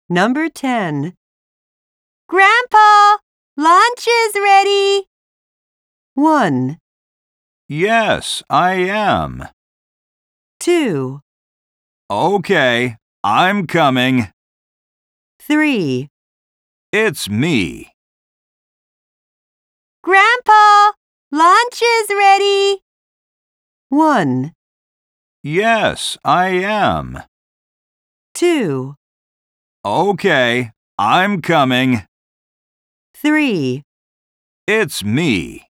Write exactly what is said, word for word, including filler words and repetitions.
Number ten. Grandpa, lunch is ready. One. Yes, I am. Two. Okay, I'm coming. Three. It's me. Grandpa, lunch is ready. One. Yes, I am. Two. Okay, I'm coming. Three. It's me.